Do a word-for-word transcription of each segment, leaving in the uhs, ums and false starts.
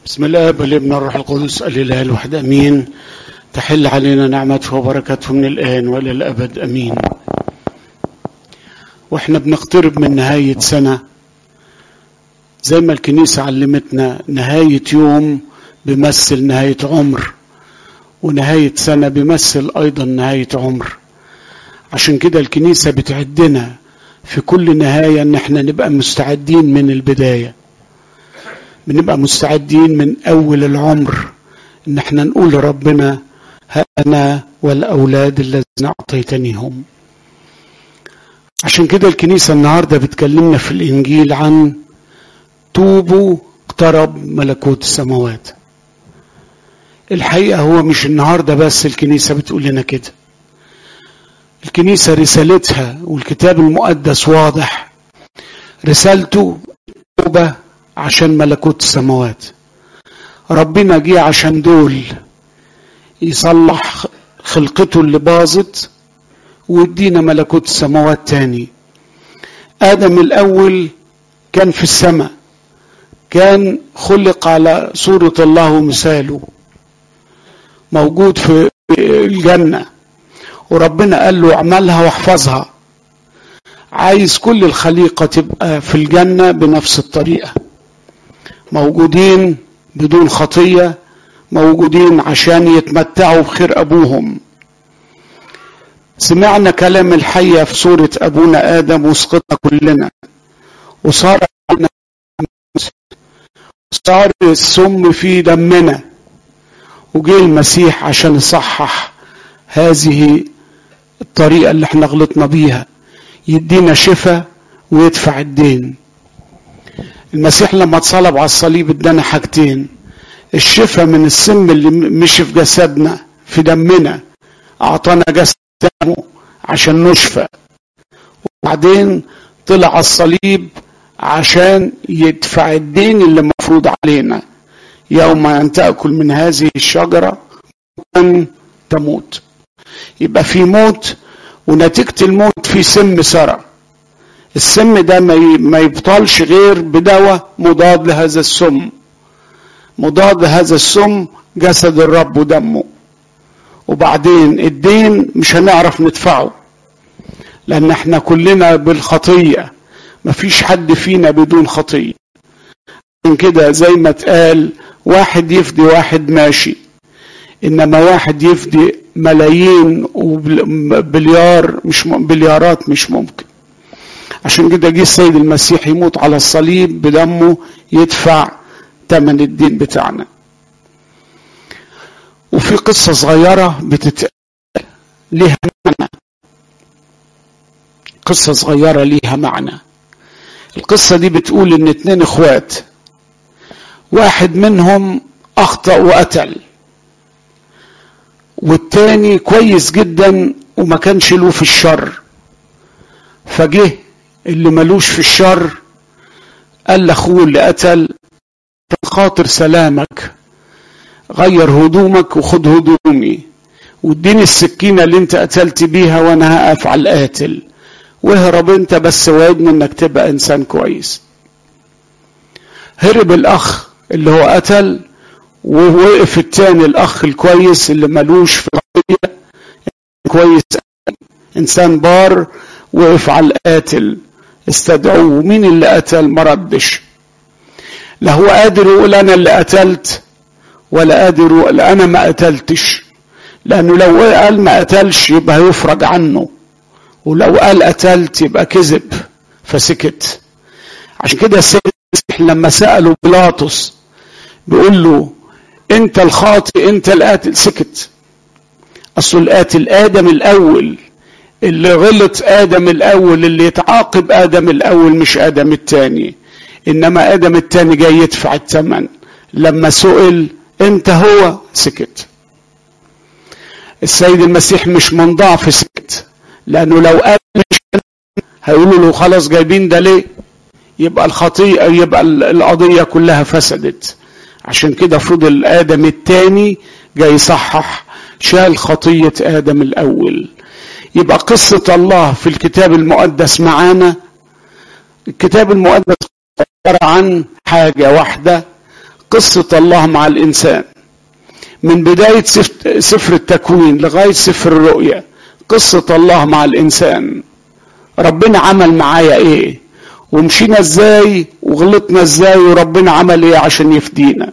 بسم الله والابن والروح القدس الاله الواحد امين. تحل علينا نعمته وبركاته من الان والى الابد امين. واحنا بنقترب من نهايه سنه، زي ما الكنيسه علمتنا، نهايه يوم بيمثل نهايه عمر، ونهايه سنه بيمثل ايضا نهايه عمر. عشان كده الكنيسه بتعدنا في كل نهايه ان احنا نبقى مستعدين من البدايه، بنبقى مستعدين من أول العمر إن احنا نقول لربنا ها أنا والأولاد الذين أعطيتنيهم. عشان كده الكنيسة النهاردة بتكلمنا في الإنجيل عن توبوا اقترب ملكوت السماوات. الحقيقة هو مش النهاردة بس الكنيسة بتقول لنا كده، الكنيسة رسالتها والكتاب المقدس واضح، رسالته توبة عشان ملكوت السماوات. ربنا جه عشان دول يصلح خلقته اللي باظت ويدينا ملكوت السماوات تاني. آدم الأول كان في السماء، كان خلق على صورة الله ومثاله، موجود في الجنة، وربنا قال له اعملها واحفظها. عايز كل الخليقة تبقى في الجنة بنفس الطريقة، موجودين بدون خطية، موجودين عشان يتمتعوا بخير أبوهم. سمعنا كلام الحية في سورة أبونا آدم وسقطنا كلنا، وصار صار السم في دمنا، وجه المسيح عشان يصحح هذه الطريقة اللي احنا غلطنا بيها، يدينا شفاء ويدفع الدين. المسيح لما اتصلب على الصليب ادانا حاجتين: الشفاء من السم اللي مشي في جسدنا في دمنا، اعطانا جسده عشان نشفى، وبعدين طلع على الصليب عشان يدفع الدين اللي مفروض علينا. يوم ان تأكل من هذه الشجرة أن تموت. يبقى في موت، ونتيجة الموت في سم سرى. السم ده ما يبطلش غير بدواء مضاد لهذا السم. مضاد لهذا السم جسد الرب ودمه. وبعدين الدين مش هنعرف ندفعه، لان احنا كلنا بالخطية، مفيش حد فينا بدون خطية. من كده زي ما اتقال، واحد يفدي واحد ماشي، انما واحد يفدي ملايين وبليار مش بليارات مش ممكن. عشان كده جه السيد المسيح يموت على الصليب بدمه يدفع ثمن الدين بتاعنا. وفي قصة صغيرة بتتقال ليها معنى، قصة صغيرة ليها معنى. القصة دي بتقول ان اتنين اخوات، واحد منهم اخطأ وقتل، والتاني كويس جدا وما كانش له في الشر. فجه اللي ملوش في الشر قال لاخوه اللي قتل: خاطر سلامك غير هدومك وخد هدومي، واديني السكينة اللي انت قتلت بيها وانا هقف على القاتل، واهرب انت بس وعدني انك تبقى انسان كويس. هرب الاخ اللي هو قتل، ووقف التاني الاخ الكويس اللي ملوش في القضية، كويس انسان بار، وقف على القاتل استدعوه. مين اللي قتل؟ ما ردش. لا هو قادر يقول انا اللي قتلت، ولا قادر يقول انا ما قتلتش، لانه لو قال ما قتلش يبقى هيفرج عنه، ولو قال قتلت يبقى كذب، فسكت. عشان كده السيد لما سأله بيلاطس بيقول له انت الخاطئ انت القاتل، سكت. اصل القاتل ادم الاول، اللي غلط آدم الأول، اللي يتعاقب آدم الأول مش آدم الثاني، إنما آدم الثاني جاي يدفع الثمن. لما سئل أنت هو، سكت. السيد المسيح مش من ضعف سكت، لأنه لو قال مش هيقولوا له خلاص جايبين ده ليه، يبقى الخطيئة يبقى القضية كلها فسدت. عشان كده فضل آدم الثاني جاي يصحح، شال خطية آدم الأول. يبقى قصة الله في الكتاب المقدس معانا، الكتاب المقدس عبارة عن حاجة واحدة: قصة الله مع الإنسان من بداية سفر التكوين لغاية سفر الرؤيا. قصة الله مع الإنسان، ربنا عمل معايا إيه، ومشينا إزاي، وغلطنا إزاي، وربنا عمل إيه عشان يفدينا.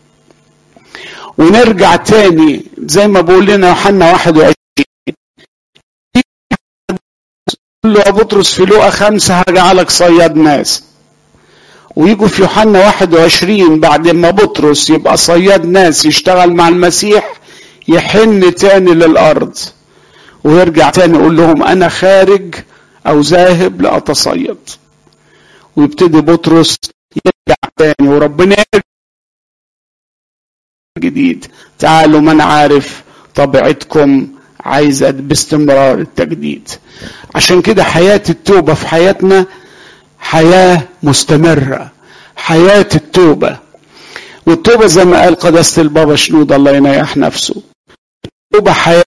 ونرجع تاني زي ما بقول لنا يوحنا واحد وعشرين، يقول له يا بطرس في لوقا خمسة هجعلك صياد ناس. ويجوا في يوحنا واحد وعشرين بعد ما بطرس يبقى صياد ناس يشتغل مع المسيح، يحن تاني للأرض ويرجع تاني يقول لهم أنا خارج أو ذاهب لأتصيد. ويبتدي بطرس يرجع تاني، وربنا يرجع جديد. تعالوا من عارف طبيعتكم عايزة باستمرار التجديد. عشان كده حياة التوبة في حياتنا حياة مستمرة، حياة التوبة. والتوبة زي ما قال قداسة البابا شنود الله ينيح نفسه، التوبة حياة،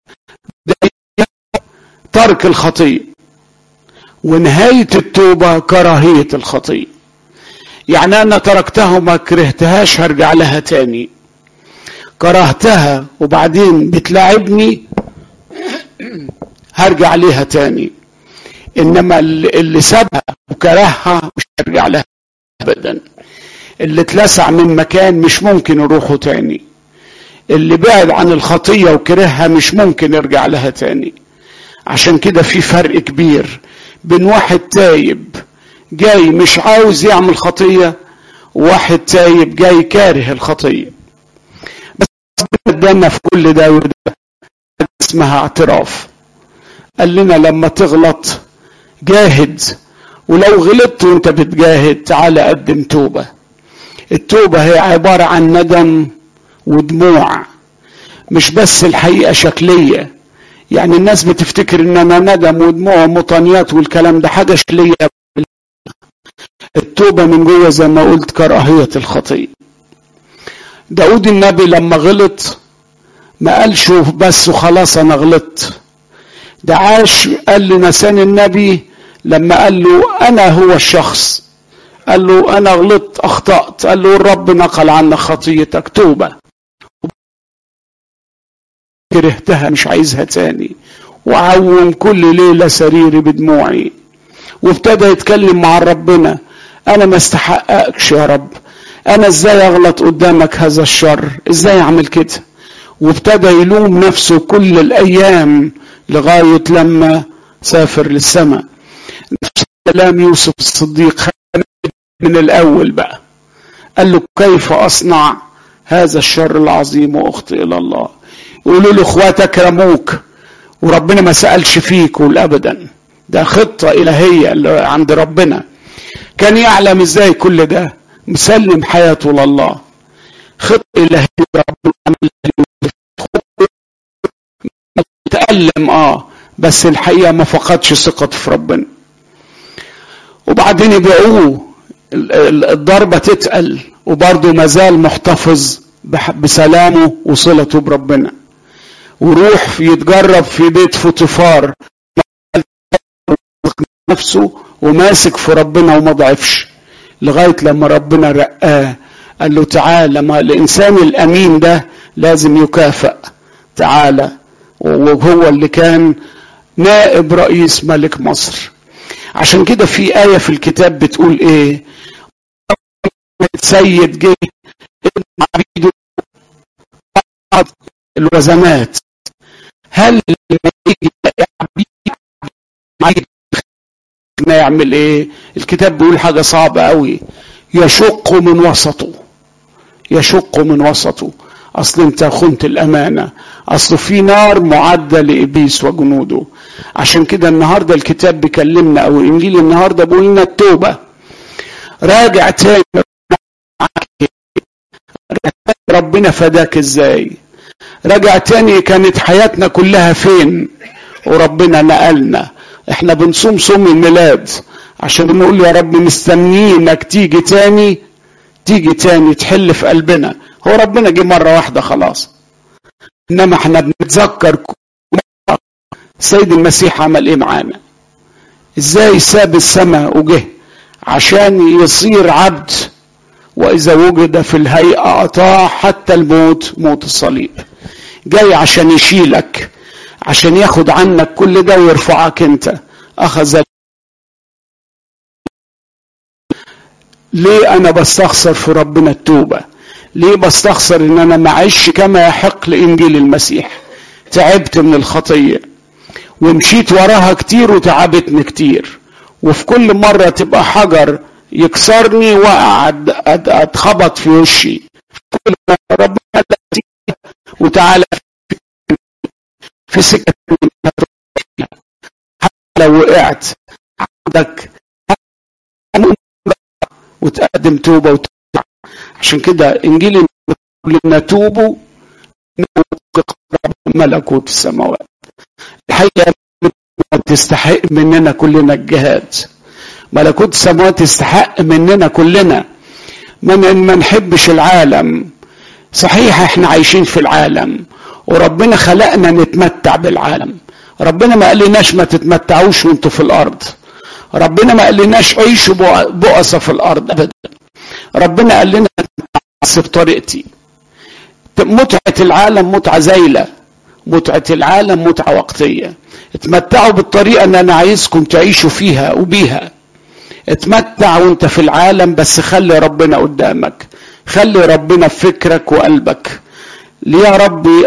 ترك الخطية، ونهاية التوبة كراهية الخطية. يعني أنا تركتها وما كرهتهاش هرجع لها تاني، كرهتها وبعدين بتلاعبني هرجع لها تاني. إنما اللي سابها وكرهها مش هرجع لها أبدا. اللي اتلسع من مكان مش ممكن يروحه تاني. اللي بعد عن الخطية وكرهها مش ممكن يرجع لها تاني. عشان كده في فرق كبير بين واحد تايب جاي مش عاوز يعمل خطية، وواحد تايب جاي كاره الخطية. بس بدنا في كل ده وده اسمها اعتراف. قال لنا لما تغلط جاهد، ولو غلطت وانت بتجاهد تعالى قدم توبة. التوبة هي عبارة عن ندم ودموع، مش بس الحقيقة شكلية. يعني الناس بتفتكر اننا ندم ودموع ومطانيات والكلام ده حاجة شكلية. التوبة من جوه زي ما قلت كراهية الخطية. داود النبي لما غلط ما قالش بس وخلاص انا غلطت، ده عاش. قال لنسان النبي لما قال له انا هو الشخص، قال له انا غلطت اخطأت، قال له الرب نقل عنك خطيتك، توبة. كرهتها مش عايزها تاني، وعوم كل ليلة سريري بدموعي. وابتدى يتكلم مع ربنا، انا ما استحقكش يا رب، انا ازاي اغلط قدامك هذا الشر، ازاي اعمل كده. وابتدى يلوم نفسه كل الايام لغاية لما سافر للسماء. نفس كلام يوسف الصديق من الاول بقى، قال له كيف اصنع هذا الشر العظيم واخطئ الى الله. يقولوا له اخواتك رموك وربنا ما سألش فيك، والابدا ده خطة الهية اللي عند ربنا. كان يعلم ازاي كل ده، مسلم حياته لله. خطة الهية ربنا عملها، تألم اه بس الحقيقة ما فقدش ثقته في ربنا. وبعدين يبيعوه، الضربة تتقل وبرضه مازال محتفظ بسلامه وصلته بربنا. وروح يتجرب في بيت فوتيفار نفسه وماسك في ربنا وما ضعفش، لغاية لما ربنا رقاه قال له تعالى، ما الإنسان الأمين ده لازم يكافئ، تعالى. وهو اللي كان نائب رئيس ملك مصر. عشان كده في آية في الكتاب بتقول ايه، سيد جه عبيده بعض الوزنات، هل لما يجي عبيد ما يعمل ايه؟ الكتاب بيقول حاجة صعبة قوي، يشق من وسطه، يشق من وسطه. اصل انت خنت الامانة، اصل في نار معدة لابليس وجنوده. عشان كده النهاردة الكتاب بيكلمنا، او انجيل النهاردة بيقول لنا التوبة. راجع تاني ربنا فداك ازاي، راجع تاني كانت حياتنا كلها فين وربنا نقلنا. احنا بنصوم صوم الميلاد عشان نقول يا رب مستنيينك تيجي تاني، تيجي تاني تحل في قلبنا. هو ربنا جه مرة واحدة خلاص، انما احنا بنتذكر السيد المسيح عمل ايه معانا، ازاي ساب السماء وجه عشان يصير عبد وإذا وجد في الهيئة أطاع حتى الموت، موت الصليب. جاي عشان يشيلك، عشان ياخد عنك كل ده ويرفعك انت. أخذ. ليه أنا بستخسر في ربنا التوبة؟ ليه بستخسر إن أنا معيش كما يحق لإنجيل المسيح؟ تعبت من الخطية ومشيت وراها كتير وتعبتني كتير، وفي كل مرة تبقى حجر يكسرني وأقعد أتخبط في وشي. كل مرة ربنا وتعالى في سكة حتى لو وقعت عندك وتقدم توبة وترجع. عشان كده إنجيل لنا توبوا ملكوت السماوات. الحقيقة تستحق مننا كلنا الجهاد. ملكوت السماوات تستحق مننا كلنا. من ما نحبش العالم. صحيح احنا عايشين في العالم وربنا خلقنا نتمتع بالعالم. ربنا ما قالناش ما تتمتعوش وانتوا في الارض. ربنا ما قالناش عيشوا بؤسة في الارض ابدا. ربنا قال لنا بس بطريقتي. متعة العالم متعة زايلة، متعة العالم متعة وقتية. اتمتعوا بالطريقة اللي انا عايزكم تعيشوا فيها وبيها. اتمتع وانت في العالم بس خلي ربنا قدامك، خلي ربنا في فكرك وقلبك. ليه يا ربي؟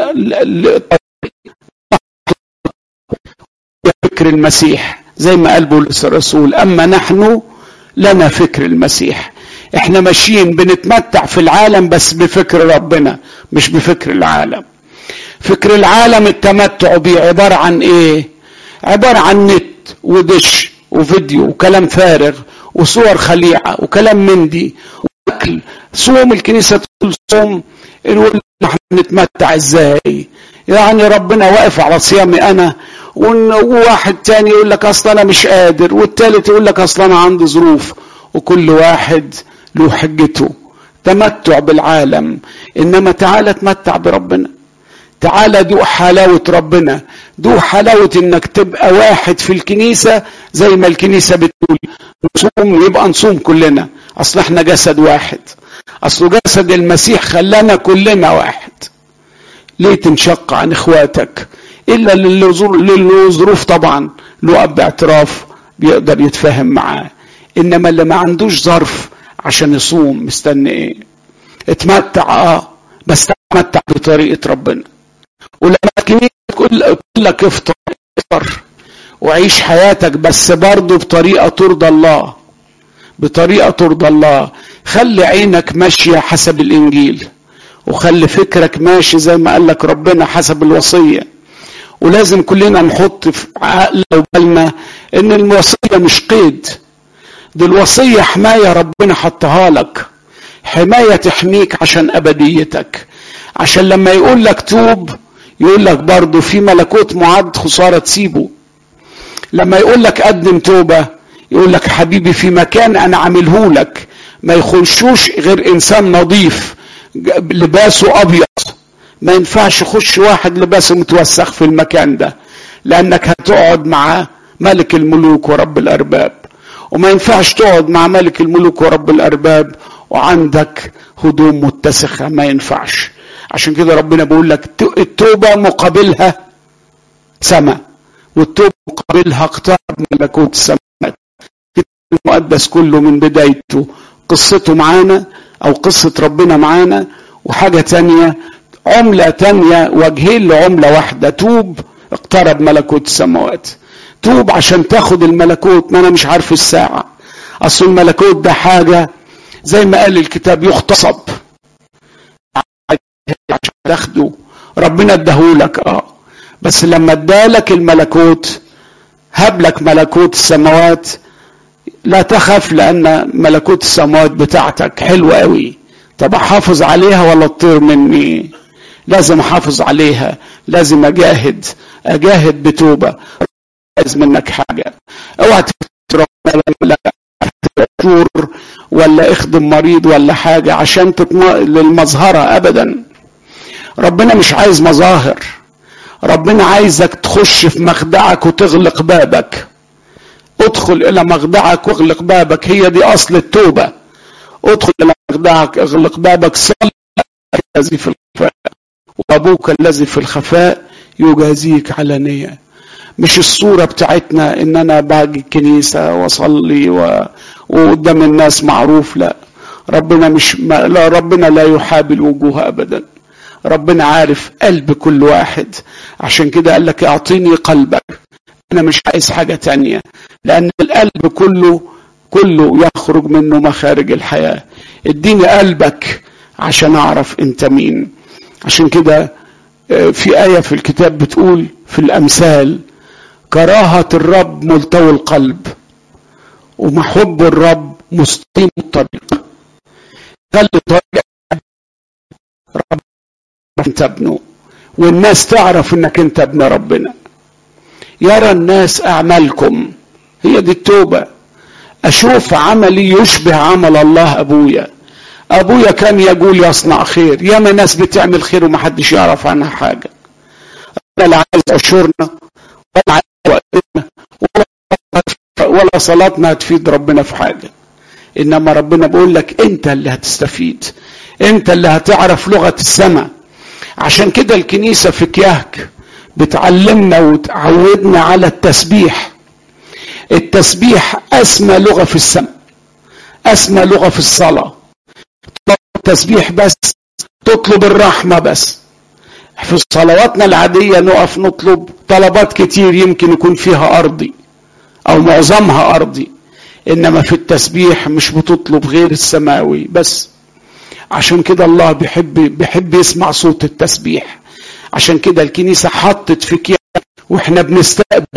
فكر المسيح زي ما قال بولس الرسول، اما نحن لنا فكر المسيح. احنا ماشيين بنتمتع في العالم بس بفكر ربنا مش بفكر العالم. فكر العالم التمتع بيه عبارة عن ايه؟ عبارة عن نت ودش وفيديو وكلام فارغ وصور خليعة وكلام من دي واكل. صوم الكنيسة تقول صوم، نقول احنا نتمتع ازاي؟ يعني ربنا واقف على صيامي انا، وواحد تاني يقول لك اصلا انا مش قادر، والتالت يقول لك اصلا انا عندي ظروف، وكل واحد له حجته. تمتع بالعالم، انما تعالى تمتع بربنا. تعالى دوق حلاوة ربنا، دوق حلاوة انك تبقى واحد في الكنيسة زي ما الكنيسة بتقول نصوم ويبقى نصوم كلنا. اصل احنا جسد واحد، اصل جسد المسيح خلانا كلنا واحد. ليه تنشق عن اخواتك؟ الا للي ظروف طبعا له اب اعتراف بيقدر يتفاهم معاه، انما اللي ما عندوش ظرف عشان يصوم مستني ايه؟ اتمتع اه بس تمتع بطريقة ربنا. ولما الكنيسة تقول لك افطر افطر وعيش حياتك بس برضه بطريقة ترضى الله، بطريقة ترضى الله. خلي عينك ماشية حسب الانجيل، وخلي فكرك ماشي زي ما قال لك ربنا حسب الوصية. ولازم كلنا نحط في عقلنا وبالنا ان الوصية مش قيد، دي الوصية حماية ربنا حطها لك، حماية تحميك عشان ابديتك. عشان لما يقول لك توب يقول لك برضه في ملكوت معد خسارة تسيبه. لما يقول لك قدم توبة يقول لك حبيبي في مكان انا عامله لك ما يخشوش غير انسان نظيف لباسه ابيض. ما ينفعش يخش واحد لباسه متوسخ في المكان ده، لانك هتقعد مع ملك الملوك ورب الارباب. وما ينفعش تقعد مع ملك الملوك ورب الارباب وعندك هدوم متسخة، ما ينفعش. عشان كده ربنا بيقول لك التوبة مقابلها سماء، والتوبة مقابلها اقترب ملكوت السماء. المقدس كله من بدايته قصته معانا او قصة ربنا معانا، وحاجة تانية عملة تانية وجهين لعملة واحدة. توب اقترب ملكوت السماوات. توب عشان تاخد الملكوت. ما انا مش عارف الساعة، اصل الملكوت ده حاجة زي ما قال الكتاب يغتصب عشان تاخده. ربنا اداهولك اه بس لما ادالك الملكوت هبلك ملكوت السماوات. لا تخف لان ملكوت السماوات بتاعتك حلوة قوي. طب احافظ عليها ولا تطير مني؟ لازم احافظ عليها، لازم اجاهد اجاهد بتوبة. عايز منك حاجة، اوعى تفتكر ولا شور ولا اخدم مريض ولا حاجة عشان تطم... للمظهرة ابدا. ربنا مش عايز مظاهر، ربنا عايزك تخش في مخدعك وتغلق بابك. ادخل الى مخدعك واغلق بابك، هي دي اصل التوبة. ادخل الى مخدعك، اغلق بابك، صلي الذي في الخفاء وابوك الذي في الخفاء يجازيك علانية. مش الصورة بتاعتنا ان انا باجي الكنيسة واصلي و... وقدام الناس معروف. لا، ربنا مش ما... لا ربنا لا يحابي الوجوه ابدا. ربنا عارف قلب كل واحد، عشان كده قال لك اعطيني قلبك. انا مش عايز حاجة تانية، لان القلب كله كله يخرج منه مخارج الحياة. اديني قلبك عشان اعرف انت مين. عشان كده في آية في الكتاب بتقول في الامثال: كراهة الرب ملتوي القلب، ومحب الرب مستقيم الطريق. خلي طريق رب انت ابنه، والناس تعرف انك انت ابن ربنا. يرى الناس اعمالكم، هي دي التوبة. اشوف عملي يشبه عمل الله. ابويا ابويا كان يقول يصنع خير، ياما ناس بتعمل خير ومحدش يعرف عنها حاجة. انا لا عايز اشورنا ولا عايز وقتنا ولا صلاتنا هتفيد ربنا في حاجة، انما ربنا بيقول لك انت اللي هتستفيد، انت اللي هتعرف لغة السماء. عشان كده الكنيسة في كياك بتعلمنا وتعودنا على التسبيح. التسبيح اسمى لغة في السماء، اسمى لغة في الصلاة. تطلب التسبيح بس، تطلب الرحمة بس. في صلواتنا العادية نقف نطلب طلبات كتير يمكن يكون فيها أرضي أو معظمها أرضي، إنما في التسبيح مش بتطلب غير السماوي بس. عشان كده الله بيحب بيحب يسمع صوت التسبيح. عشان كده الكنيسة حطت في كيان وإحنا بنستقبل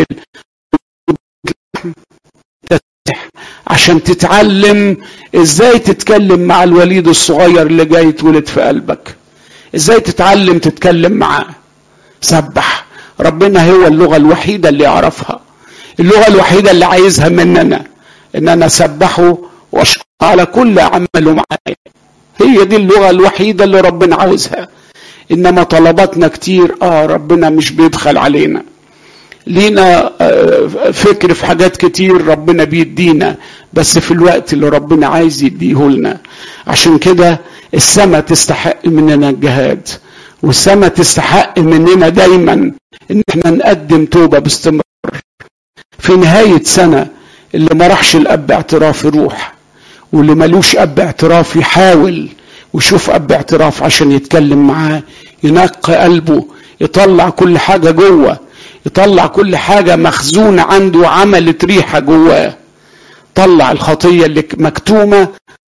تسبيح عشان تتعلم إزاي تتكلم مع الوليد الصغير اللي جاي يتولد في قلبك، إزاي تتعلم تتكلم معاه. سبح ربنا، هو اللغة الوحيدة اللي يعرفها، اللغة الوحيدة اللي عايزها مننا ان انا اسبحه واشكر على كل عمله معايا. هي دي اللغة الوحيدة اللي ربنا عاوزها. انما طلباتنا كتير، اه ربنا مش بيبخل علينا، لينا فكر في حاجات كتير ربنا بيدينا، بس في الوقت اللي ربنا عايز يديه لنا. عشان كده السماء تستحق مننا الجهاد، والسماء تستحق مننا دايما ان احنا نقدم توبة باستمرار. في نهاية سنة اللي ما راحش الاب اعتراف يروح، واللي ملوش اب اعتراف يحاول ويشوف اب اعتراف عشان يتكلم معاه، ينقي قلبه، يطلع كل حاجة جوه، يطلع كل حاجة مخزونة عنده عملت ريحة جواه. طلع الخطية اللي مكتومة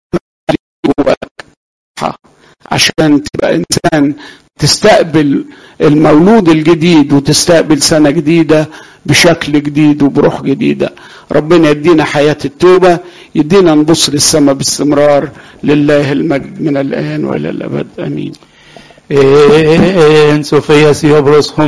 جواك عشان تبقى انسان تستقبل المولود الجديد وتستقبل سنة جديدة بشكل جديد وبروح جديدة. ربنا يدينا حياة التوبة، يدينا نبص للسماء باستمرار. لله المجد من الآن وإلى الأبد، آمين. En Sofía, si obros